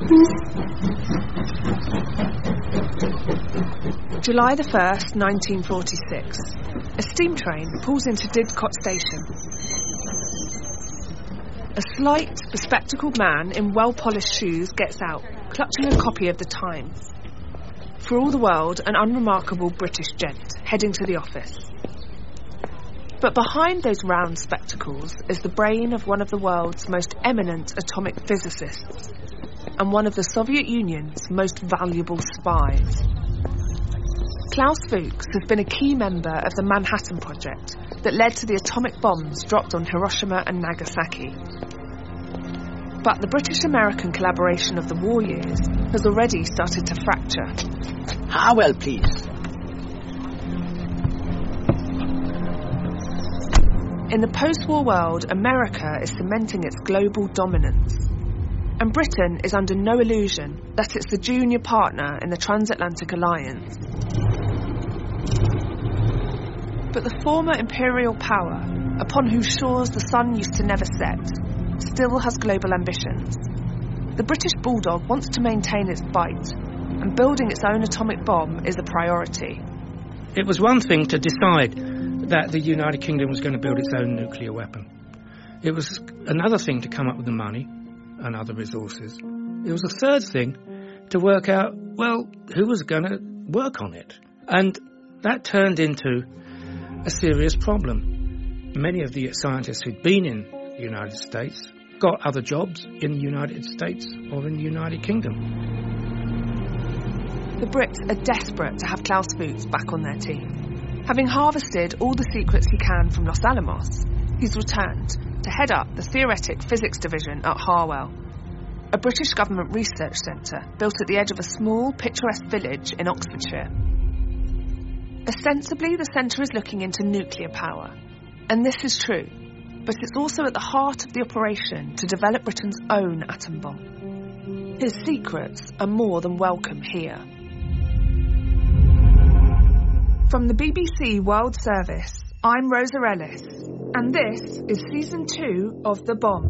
July the 1st, 1946. A steam train pulls into Didcot Station. A slight, bespectacled man in well-polished shoes gets out, clutching a copy of the Times. For all the world, an unremarkable British gent, heading to the office. But behind those round spectacles is the brain of one of the world's most eminent atomic physicists, and one of the Soviet Union's most valuable spies. Klaus Fuchs has been a key member of the Manhattan Project that led to the atomic bombs dropped on Hiroshima and Nagasaki. But the British-American collaboration of the war years has already started to fracture. Harwell, please. In the post-war world, America is cementing its global dominance. And Britain is under no illusion that it's the junior partner in the transatlantic alliance. But the former imperial power, upon whose shores the sun used to never set, still has global ambitions. The British bulldog wants to maintain its bite, and building its own atomic bomb is a priority. It was one thing to decide that the United Kingdom was going to build its own nuclear weapon. It was another thing to come up with the money and other resources. It was a third thing to work out, well, who was going to work on it? And that turned into a serious problem. Many of the scientists who'd been in the United States got other jobs in the United States or in the United Kingdom. The Brits are desperate to have Klaus Fuchs back on their team. Having harvested all the secrets he can from Los Alamos, he's returned to head up the Theoretic Physics Division at Harwell, a British government research centre built at the edge of a small, picturesque village in Oxfordshire. Ostensibly, the centre is looking into nuclear power, and this is true, but it's also at the heart of the operation to develop Britain's own atom bomb. His secrets are more than welcome here. From the BBC World Service, I'm Rosa Ellis, and this is Season 2 of The Bomb.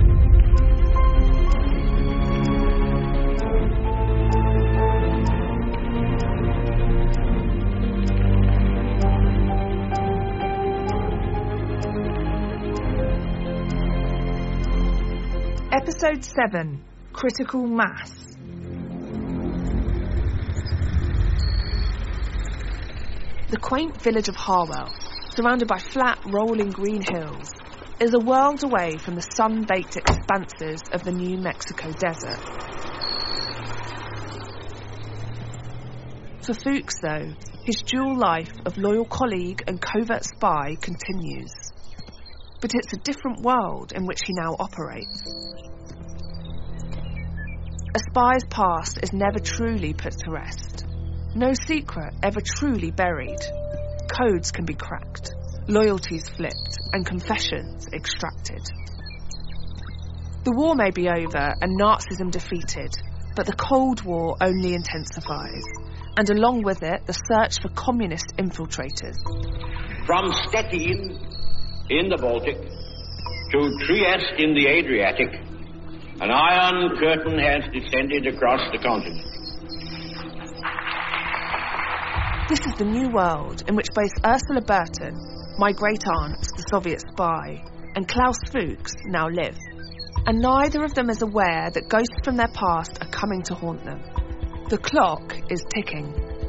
Episode 7, Critical Mass. The quaint village of Harwell, surrounded by flat, rolling green hills, is a world away from the sun-baked expanses of the New Mexico desert. For Fuchs, though, his dual life of loyal colleague and covert spy continues. But it's a different world in which he now operates. A spy's past is never truly put to rest. No secret ever truly buried. Codes can be cracked, loyalties flipped, and confessions extracted. The war may be over and Nazism defeated, but the Cold War only intensifies, and along with it, the search for communist infiltrators. From Stettin in the Baltic to Trieste in the Adriatic, an iron curtain has descended across the continent. This is the new world in which both Ursula Burton, my great-aunt, the Soviet spy, and Klaus Fuchs now live. And neither of them is aware that ghosts from their past are coming to haunt them. The clock is ticking.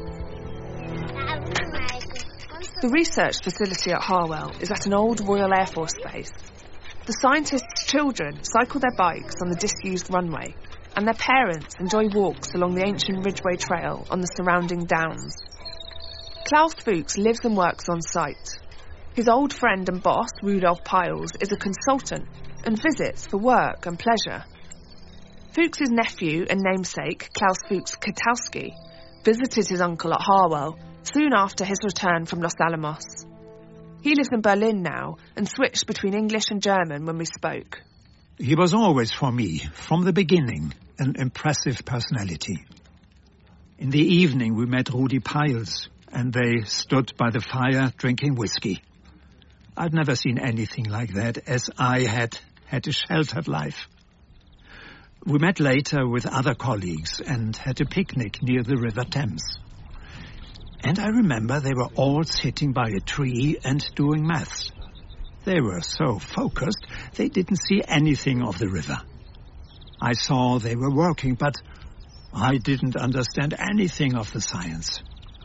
The research facility at Harwell is at an old Royal Air Force base. The scientists' children cycle their bikes on the disused runway, and their parents enjoy walks along the ancient Ridgeway Trail on the surrounding downs. Klaus Fuchs lives and works on site. His old friend and boss, Rudolf Piles, is a consultant and visits for work and pleasure. Fuchs's nephew and namesake, Klaus Fuchs Katowski, visited his uncle at Harwell soon after his return from Los Alamos. He lives in Berlin now and switched between English and German when we spoke. He was always, for me, from the beginning, an impressive personality. In the evening we met Rudi Piles, and they stood by the fire drinking whiskey. I'd never seen anything like that, as I had a sheltered life. We met later with other colleagues and had a picnic near the River Thames. And I remember they were all sitting by a tree and doing maths. They were so focused, they didn't see anything of the river. I saw they were working, but I didn't understand anything of the science.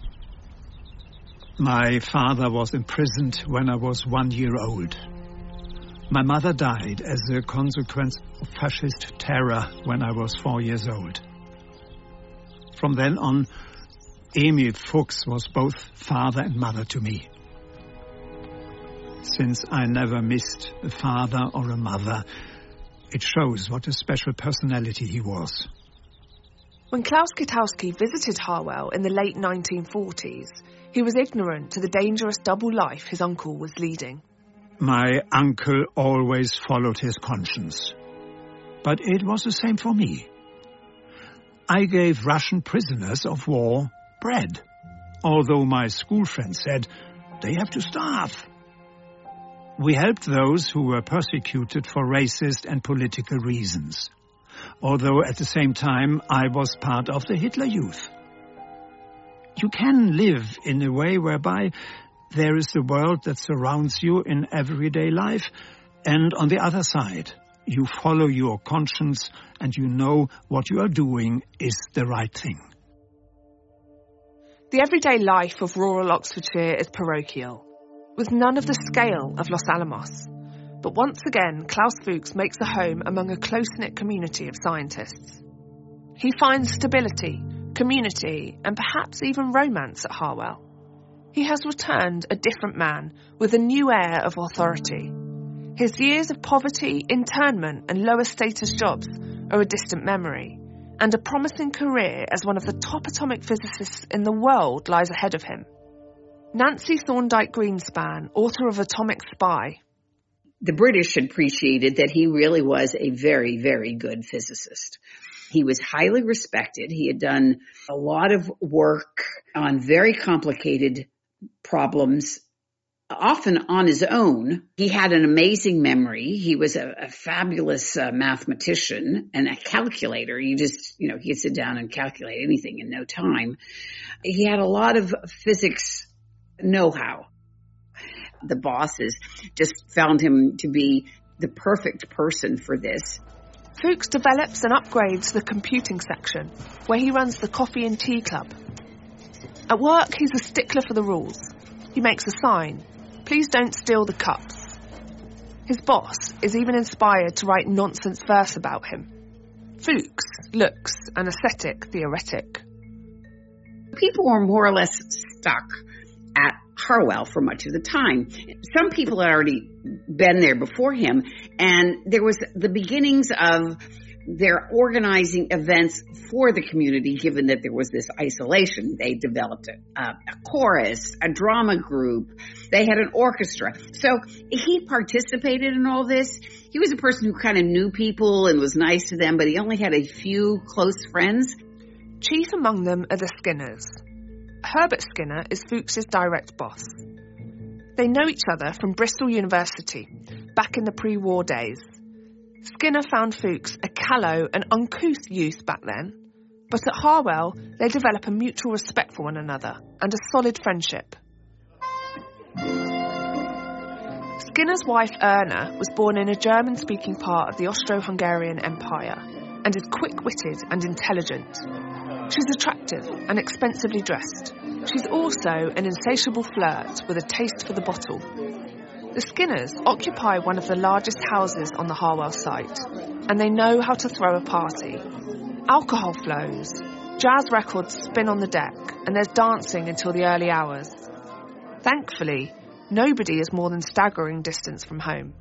My father was imprisoned when I was 1 year old. My mother died as a consequence of fascist terror when I was 4 years old. From then on, Emil Fuchs was both father and mother to me. Since I never missed a father or a mother, it shows what a special personality he was. When Klaus Kitowski visited Harwell in the late 1940s, he was ignorant to the dangerous double life his uncle was leading. My uncle always followed his conscience. But it was the same for me. I gave Russian prisoners of war bread, although my school friends said they have to starve. We helped those who were persecuted for racist and political reasons, although at the same time I was part of the Hitler Youth. You can live in a way whereby there is the world that surrounds you in everyday life, and on the other side, you follow your conscience and you know what you are doing is the right thing. The everyday life of rural Oxfordshire is parochial, with none of the scale of Los Alamos. But once again, Klaus Fuchs makes a home among a close-knit community of scientists. He finds stability, community, and perhaps even romance at Harwell. He has returned a different man with a new air of authority. His years of poverty, internment, and lower status jobs are a distant memory, and a promising career as one of the top atomic physicists in the world lies ahead of him. Nancy Thorndike Greenspan, author of Atomic Spy. The British appreciated that he really was a very, very good physicist. He was highly respected. He had done a lot of work on very complicated problems, often on his own. He had an amazing memory. He was a fabulous mathematician and a calculator. He could sit down and calculate anything in no time. He had a lot of physics know-how. The bosses just found him to be the perfect person for this. Fuchs develops and upgrades the computing section, where he runs the coffee and tea club. At work, he's a stickler for the rules. He makes a sign, "Please don't steal the cups." His boss is even inspired to write nonsense verse about him. Fuchs looks an ascetic theoretic. People were more or less stuck at Harwell for much of the time. Some people had already been there before him, and there was the beginnings of their organizing events for the community, given that there was this isolation. They developed a chorus, a drama group. They had an orchestra. So he participated in all this. He was a person who kind of knew people and was nice to them, but he only had a few close friends. Chief among them are the Skinners. Herbert Skinner is Fuchs's direct boss. They know each other from Bristol University, back in the pre-war days. Skinner found Fuchs a callow and uncouth youth back then, but at Harwell they develop a mutual respect for one another and a solid friendship. Skinner's wife Erna was born in a German-speaking part of the Austro-Hungarian Empire and is quick-witted and intelligent. She's attractive and expensively dressed. She's also an insatiable flirt with a taste for the bottle. The Skinners occupy one of the largest houses on the Harwell site, and they know how to throw a party. Alcohol flows, jazz records spin on the deck, and there's dancing until the early hours. Thankfully, nobody is more than staggering distance from home.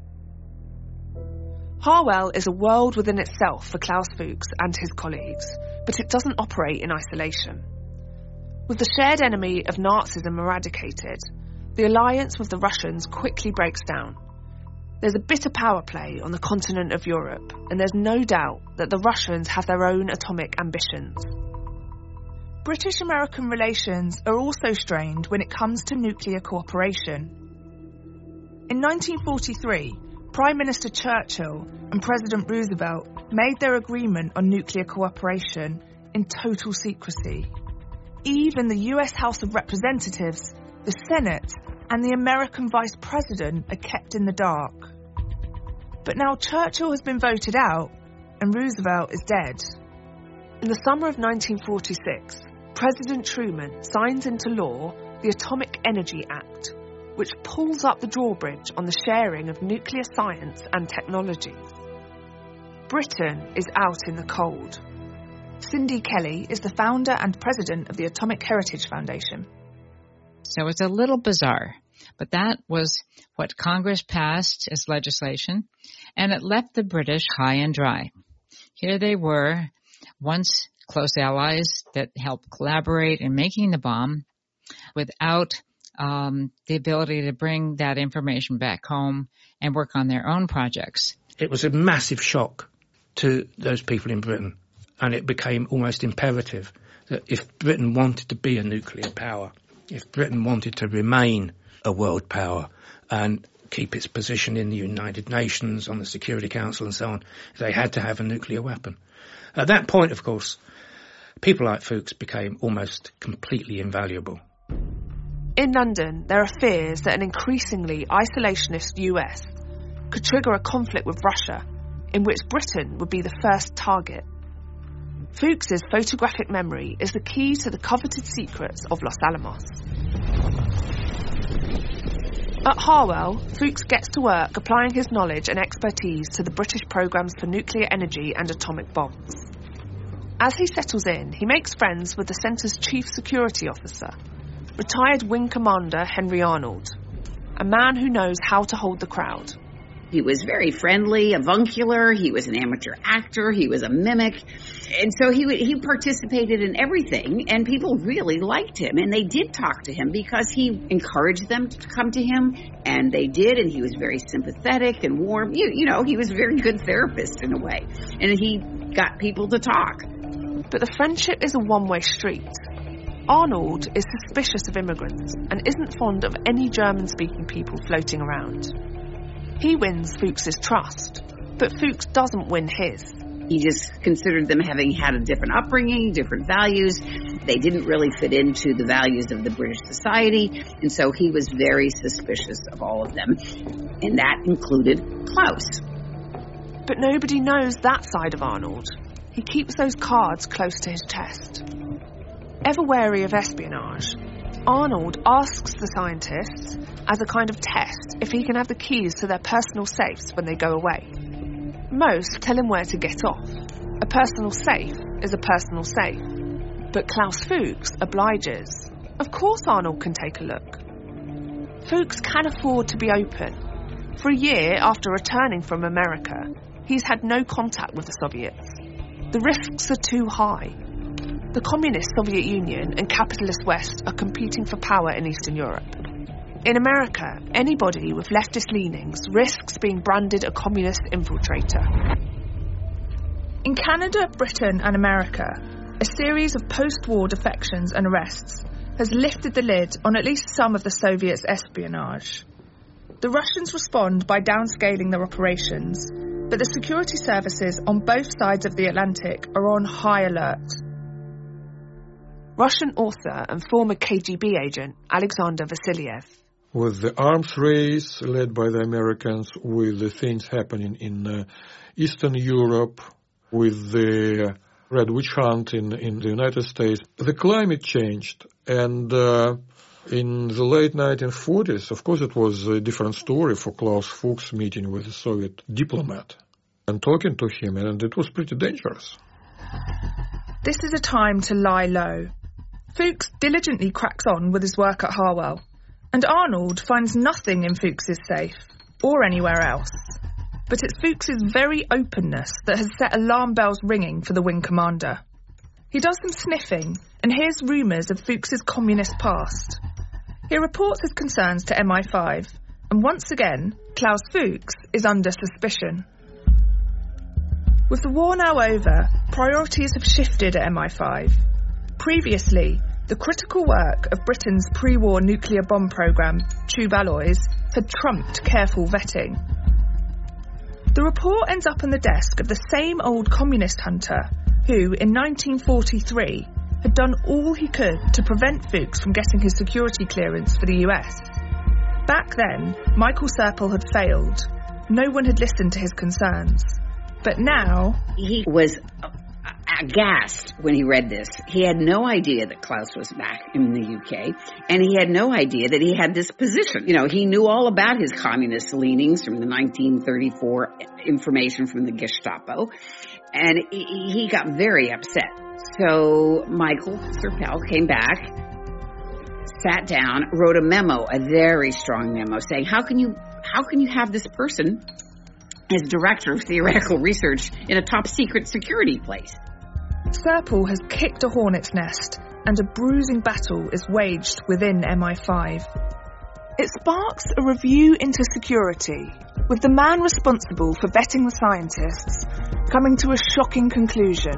Harwell is a world within itself for Klaus Fuchs and his colleagues, but it doesn't operate in isolation. With the shared enemy of Nazism eradicated, the alliance with the Russians quickly breaks down. There's a bitter power play on the continent of Europe, and there's no doubt that the Russians have their own atomic ambitions. British-American relations are also strained when it comes to nuclear cooperation. In 1943, Prime Minister Churchill and President Roosevelt made their agreement on nuclear cooperation in total secrecy. Even the US House of Representatives, the Senate, and the American Vice President are kept in the dark. But now Churchill has been voted out and Roosevelt is dead. In the summer of 1946, President Truman signs into law the Atomic Energy Act, which pulls up the drawbridge on the sharing of nuclear science and technologies. Britain is out in the cold. Cindy Kelly is the founder and president of the Atomic Heritage Foundation. So it's a little bizarre, but that was what Congress passed as legislation, and it left the British high and dry. Here they were, once close allies that helped collaborate in making the bomb, without the ability to bring that information back home and work on their own projects. It was a massive shock to those people in Britain, and it became almost imperative that if Britain wanted to be a nuclear power, if Britain wanted to remain a world power and keep its position in the United Nations, on the Security Council and so on, they had to have a nuclear weapon. At that point, of course, people like Fuchs became almost completely invaluable. In London, there are fears that an increasingly isolationist US could trigger a conflict with Russia, in which Britain would be the first target. Fuchs's photographic memory is the key to the coveted secrets of Los Alamos. At Harwell, Fuchs gets to work applying his knowledge and expertise to the British programmes for nuclear energy and atomic bombs. As he settles in, he makes friends with the centre's chief security officer, retired Wing Commander Henry Arnold, a man who knows how to hold the crowd. He was very friendly, avuncular, he was an amateur actor, he was a mimic, and so he participated in everything, and people really liked him, and they did talk to him because he encouraged them to come to him, and they did, and he was very sympathetic and warm. You know, he was a very good therapist in a way, and he got people to talk. But the friendship is a one-way street. Arnold is suspicious of immigrants and isn't fond of any German-speaking people floating around. He wins Fuchs's trust, but Fuchs doesn't win his. He just considered them having had a different upbringing, different values. They didn't really fit into the values of the British society, and so he was very suspicious of all of them, and that included Klaus. But nobody knows that side of Arnold. He keeps those cards close to his chest. Ever wary of espionage, Arnold asks the scientists, as a kind of test, if he can have the keys to their personal safes when they go away. Most tell him where to get off. A personal safe is a personal safe. But Klaus Fuchs obliges. Of course Arnold can take a look. Fuchs can afford to be open. For a year after returning from America, he's had no contact with the Soviets. The risks are too high. The communist Soviet Union and capitalist West are competing for power in Eastern Europe. In America, anybody with leftist leanings risks being branded a communist infiltrator. In Canada, Britain and America, a series of post-war defections and arrests has lifted the lid on at least some of the Soviets' espionage. The Russians respond by downscaling their operations, but the security services on both sides of the Atlantic are on high alert. Russian author and former KGB agent Alexander Vasilyev. With the arms race led by the Americans, with the things happening in Eastern Europe, with the Red Witch Hunt in the United States, the climate changed. And in the late 1940s, of course, it was a different story for Klaus Fuchs meeting with a Soviet diplomat and talking to him, and it was pretty dangerous. This is a time to lie low. Fuchs diligently cracks on with his work at Harwell, and Arnold finds nothing in Fuchs's safe, or anywhere else. But it's Fuchs's very openness that has set alarm bells ringing for the Wing Commander. He does some sniffing and hears rumours of Fuchs's communist past. He reports his concerns to MI5, and once again, Klaus Fuchs is under suspicion. With the war now over, priorities have shifted at MI5. Previously, the critical work of Britain's pre-war nuclear bomb programme, Tube Alloys, had trumped careful vetting. The report ends up on the desk of the same old communist hunter who, in 1943, had done all he could to prevent Fuchs from getting his security clearance for the US. Back then, Michael Serpell had failed. No one had listened to his concerns. But now... He was aghast when he read this. He had no idea that Klaus was back in the UK, and he had no idea that he had this position. You know, he knew all about his communist leanings from the 1934 information from the Gestapo, and he got very upset. So Michael Serpell came back, sat down, wrote a memo, a very strong memo, saying, how can you have this person as director of theoretical research in a top secret security place? Serpell has kicked a hornet's nest, and a bruising battle is waged within MI5. It sparks a review into security, with the man responsible for vetting the scientists coming to a shocking conclusion.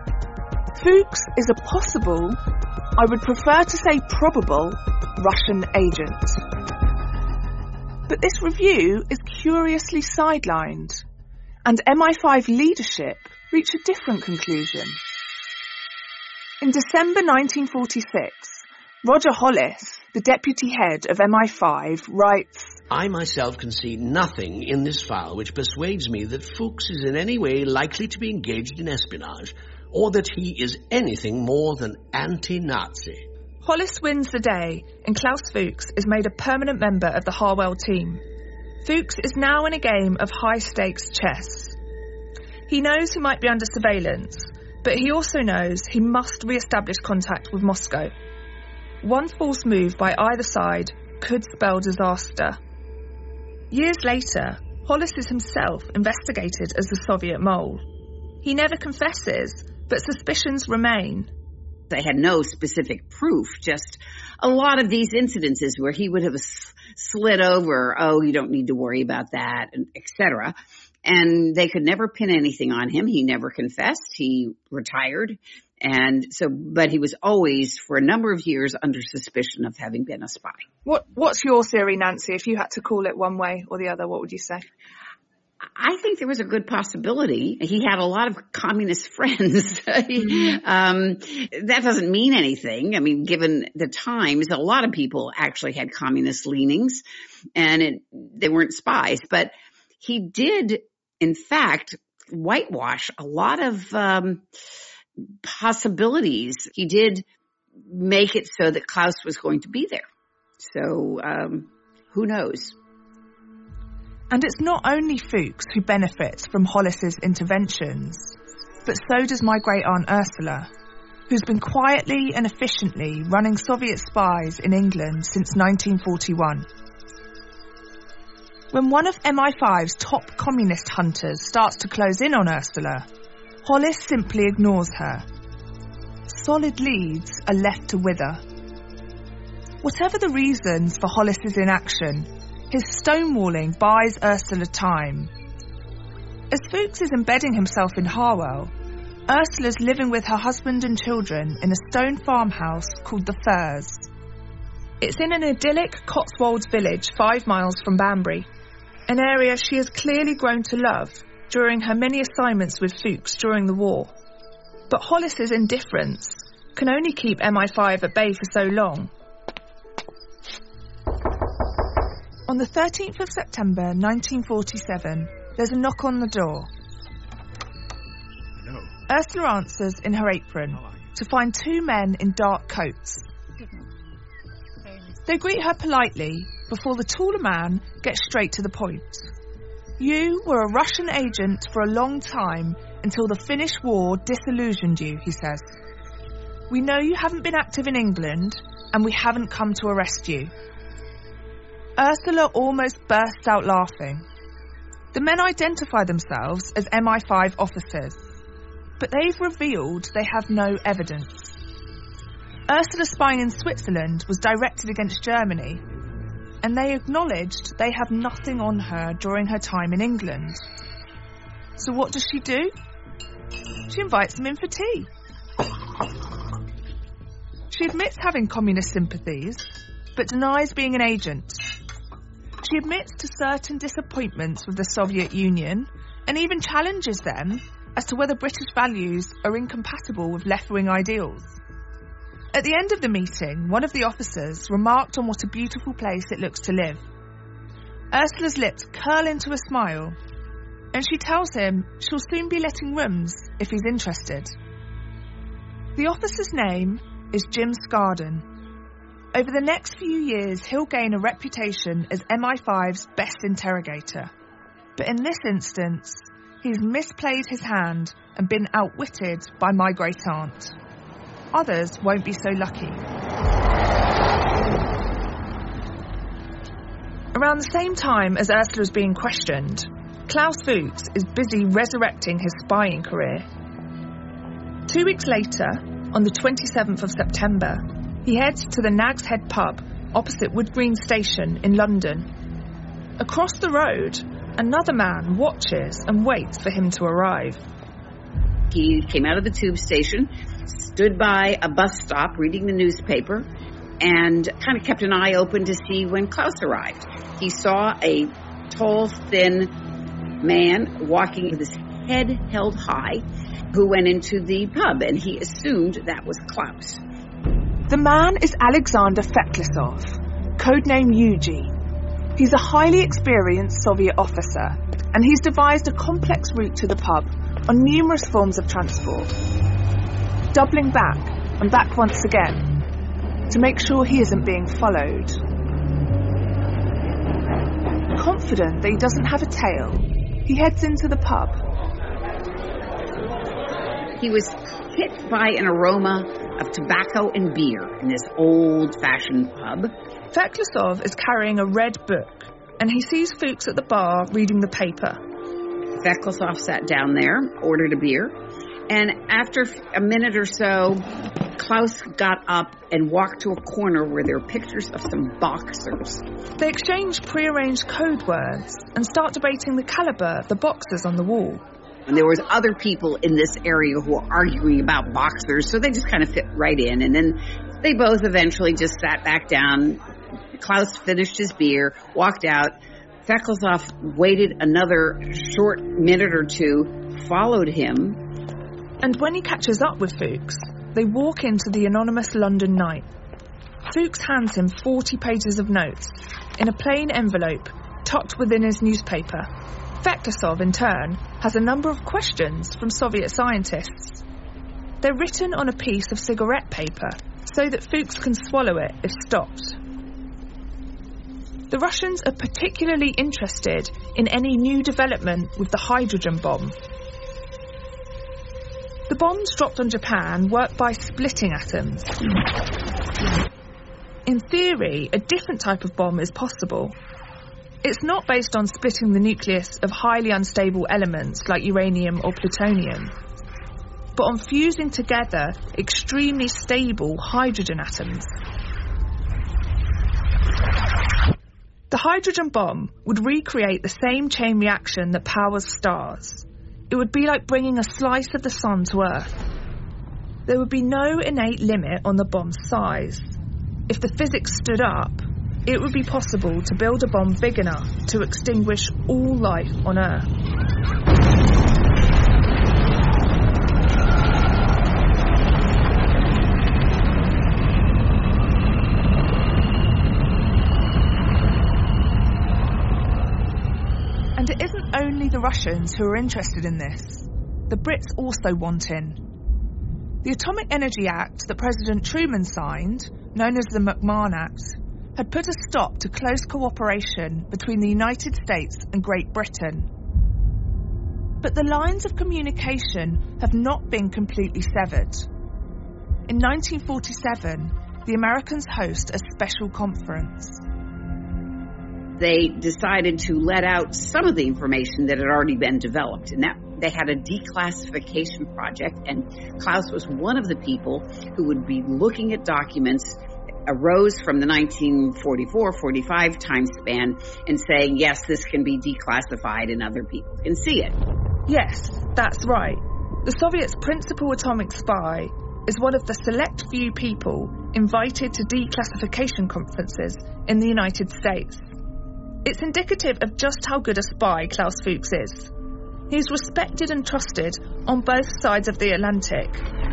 Fuchs is a possible, I would prefer to say probable, Russian agent. But this review is curiously sidelined, and MI5 leadership reach a different conclusion. In December 1946, Roger Hollis, the deputy head of MI5, writes, I myself can see nothing in this file which persuades me that Fuchs is in any way likely to be engaged in espionage, or that he is anything more than anti-Nazi. Hollis wins the day, and Klaus Fuchs is made a permanent member of the Harwell team. Fuchs is now in a game of high-stakes chess. He knows he might be under surveillance, but he also knows he must re-establish contact with Moscow. One false move by either side could spell disaster. Years later, Hollis is himself investigated as the Soviet mole. He never confesses, but suspicions remain. They had no specific proof, just a lot of these incidences where he would have slid over, oh, you don't need to worry about that, etc. And they could never pin anything on him. He never confessed. He retired. But he was always, for a number of years, under suspicion of having been a spy. What's your theory, Nancy? If you had to call it one way or the other, what would you say? I think there was a good possibility. He had a lot of communist friends. That doesn't mean anything. I mean, given the times, a lot of people actually had communist leanings, and they weren't spies. But he did, in fact, whitewash a lot of possibilities. He did make it so that Klaus was going to be there. So who knows? And it's not only Fuchs who benefits from Hollis's interventions, but so does my great-aunt Ursula, who's been quietly and efficiently running Soviet spies in England since 1941. When one of MI5's top communist hunters starts to close in on Ursula, Hollis simply ignores her. Solid leads are left to wither. Whatever the reasons for Hollis's inaction, his stonewalling buys Ursula time. As Fuchs is embedding himself in Harwell, Ursula's living with her husband and children in a stone farmhouse called The Firs. It's in an idyllic Cotswolds village 5 miles from Banbury, an area she has clearly grown to love during her many assignments with Fuchs during the war. But Hollis's indifference can only keep MI5 at bay for so long. On the 13th of September 1947, there's a knock on the door. Hello. Ursula answers in her apron to find 2 men in dark coats. They greet her politely before the taller man gets straight to the point. You were a Russian agent for a long time until the Finnish war disillusioned you, he says. We know you haven't been active in England, and we haven't come to arrest you. Ursula almost bursts out laughing. The men identify themselves as MI5 officers, but they've revealed they have no evidence. Ursula's spying in Switzerland was directed against Germany, and they acknowledged they have nothing on her during her time in England. So what does she do? She invites them in for tea. She admits having communist sympathies, but denies being an agent. She admits to certain disappointments with the Soviet Union and even challenges them as to whether British values are incompatible with left-wing ideals. At the end of the meeting, one of the officers remarked on what a beautiful place it looks to live. Ursula's lips curl into a smile, and she tells him she'll soon be letting rooms if he's interested. The officer's name is Jim Scarden. Over the next few years, he'll gain a reputation as MI5's best interrogator. But in this instance, he's misplayed his hand and been outwitted by my great aunt. Others won't be so lucky. Around the same time as Ursula is being questioned, Klaus Fuchs is busy resurrecting his spying career. 2 weeks later, on the 27th of September, he heads to the Nag's Head pub opposite Wood Green Station in London. Across the road, another man watches and waits for him to arrive. He came out of the tube station, stood by a bus stop reading the newspaper, and kind of kept an eye open to see when Klaus arrived. He saw a tall, thin man walking with his head held high who went into the pub, and he assumed that was Klaus. The man is Alexander Feklesov, codename Yuji. He's a highly experienced Soviet officer, and he's devised a complex route to the pub on numerous forms of transport, doubling back and back once again to make sure he isn't being followed. Confident that he doesn't have a tail, he heads into the pub. He was hit by an aroma of tobacco and beer in this old-fashioned pub. Feklesov is carrying a red book, and he sees Fuchs at the bar reading the paper. Feklesov sat down there, ordered a beer, and after a minute or so, Klaus got up and walked to a corner where there were pictures of some boxers. They exchange prearranged code words and start debating the caliber of the boxers on the wall. And there was other people in this area who were arguing about boxers, so they just kind of fit right in. And then they both eventually just sat back down. Klaus finished his beer, walked out. Feklesov waited another short minute or two, followed him. And when he catches up with Fuchs, they walk into the anonymous London night. Fuchs hands him 40 pages of notes in a plain envelope tucked within his newspaper. Feklesov, in turn, has a number of questions from Soviet scientists. They're written on a piece of cigarette paper so that Fuchs can swallow it if stopped. The Russians are particularly interested in any new development with the hydrogen bomb. The bombs dropped on Japan work by splitting atoms. In theory, a different type of bomb is possible. It's not based on splitting the nucleus of highly unstable elements like uranium or plutonium, but on fusing together extremely stable hydrogen atoms. The hydrogen bomb would recreate the same chain reaction that powers stars. It would be like bringing a slice of the sun to Earth. There would be no innate limit on the bomb's size. If the physics stood up, it would be possible to build a bomb big enough to extinguish all life on Earth. And it isn't only the Russians who are interested in this. The Brits also want in. The Atomic Energy Act that President Truman signed, known as the McMahon Act, had put a stop to close cooperation between the United States and Great Britain. But the lines of communication have not been completely severed. In 1947, the Americans host a special conference. They decided to let out some of the information that had already been developed, and that they had a declassification project, and Klaus was one of the people who would be looking at documents arose from the 1944-45 time span and saying, yes, this can be declassified and other people can see it. Yes, that's right. The Soviets' principal atomic spy is one of the select few people invited to declassification conferences in the United States. It's indicative of just how good a spy Klaus Fuchs is. He's respected and trusted on both sides of the Atlantic.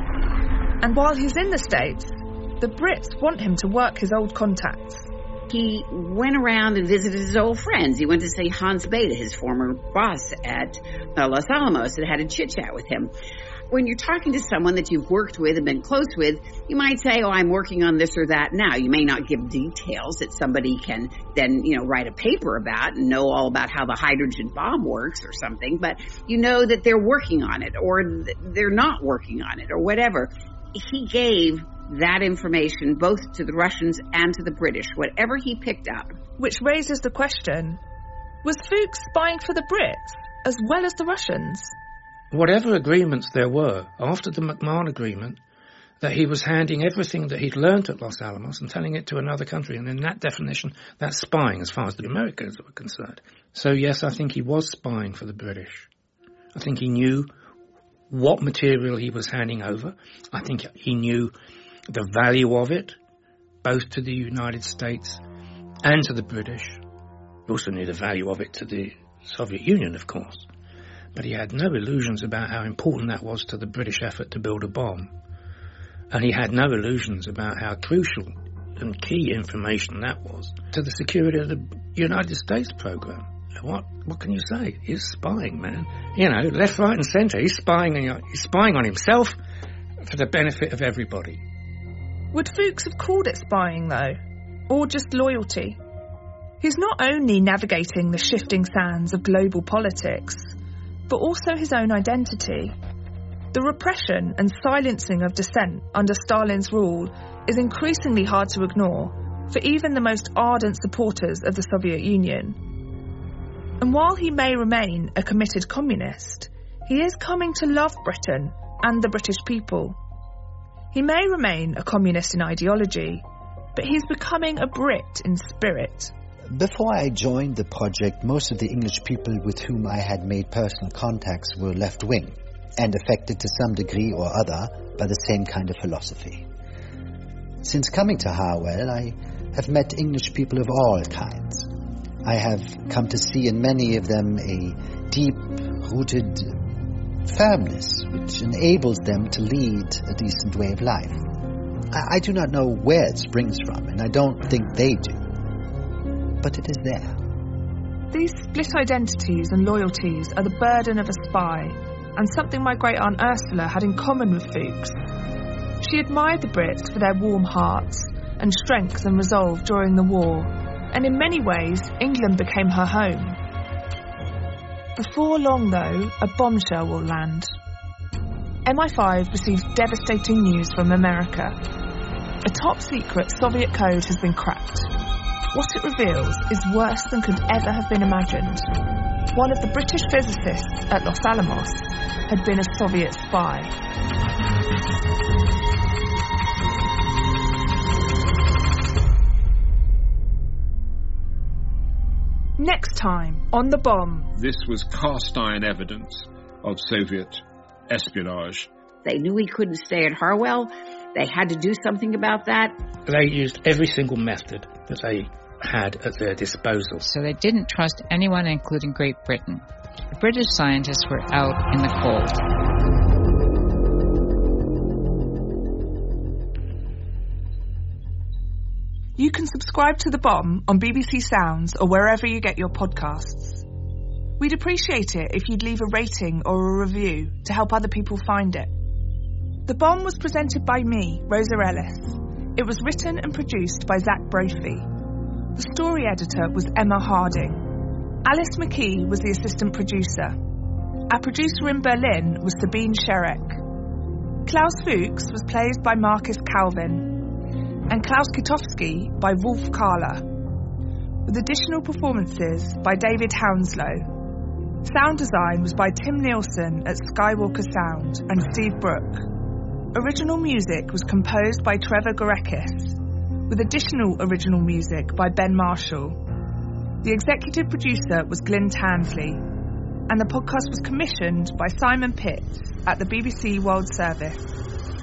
And while he's in the States, the Brits want him to work his old contacts. He went around and visited his old friends. He went to see Hans Bethe, his former boss at Los Alamos, and had a chit-chat with him. When you're talking to someone that you've worked with and been close with, you might say, oh, I'm working on this or that now. You may not give details that somebody can then, write a paper about and know all about how the hydrogen bomb works or something, but you know that they're working on it or they're not working on it or whatever. He gave that information both to the Russians and to the British, whatever he picked up. Which raises the question, was Fuchs spying for the Brits as well as the Russians? Whatever agreements there were after the McMahon Agreement, that he was handing everything that he'd learnt at Los Alamos and telling it to another country. And in that definition, that's spying as far as the Americans were concerned. So yes, I think he was spying for the British. I think he knew what material he was handing over. I think he knew the value of it, both to the United States and to the British. He also knew the value of it to the Soviet Union, of course. But he had no illusions about how important that was to the British effort to build a bomb. And he had no illusions about how crucial and key information that was to the security of the United States program. What can you say? He's spying, man. Left, right and centre. He's spying on himself for the benefit of everybody. Would Fuchs have called it spying, though? Or just loyalty? He's not only navigating the shifting sands of global politics, but also his own identity. The repression and silencing of dissent under Stalin's rule is increasingly hard to ignore for even the most ardent supporters of the Soviet Union. And while he may remain a committed communist, he is coming to love Britain and the British people. He may remain a communist in ideology, but he's becoming a Brit in spirit. Before I joined the project, most of the English people with whom I had made personal contacts were left-wing and affected to some degree or other by the same kind of philosophy. Since coming to Harwell, I have met English people of all kinds. I have come to see in many of them a deep-rooted firmness which enables them to lead a decent way of life. I do not know where it springs from, and I don't think they do. But it is there. These split identities and loyalties are the burden of a spy, and something my great-aunt Ursula had in common with Fuchs. She admired the Brits for their warm hearts and strength and resolve during the war, and in many ways, England became her home. Before long, though, a bombshell will land. MI5 receives devastating news from America. A top-secret Soviet code has been cracked. What it reveals is worse than could ever have been imagined. One of the British physicists at Los Alamos had been a Soviet spy. Next time on The Bomb. This was cast iron evidence of Soviet espionage. They knew he couldn't stay at Harwell. They had to do something about that. They used every single method that they had at their disposal. So they didn't trust anyone, including Great Britain. The British scientists were out in the cold. You can subscribe to The Bomb on BBC Sounds or wherever you get your podcasts. We'd appreciate it if you'd leave a rating or a review to help other people find it. The Bomb was presented by me, Rosa Ellis. It was written and produced by Zach Brophy. The story editor was Emma Harding. Alice McKee was the assistant producer. Our producer in Berlin was Sabine Sherek. Klaus Fuchs was played by Marcus Calvin, and Klaus Kitowski by Wolf Kahler, with additional performances by David Hounslow. Sound design was by Tim Nielsen at Skywalker Sound and Steve Brook. Original music was composed by Trevor Gorekis, with additional original music by Ben Marshall. The executive producer was Glyn Tansley, and the podcast was commissioned by Simon Pitts at the BBC World Service.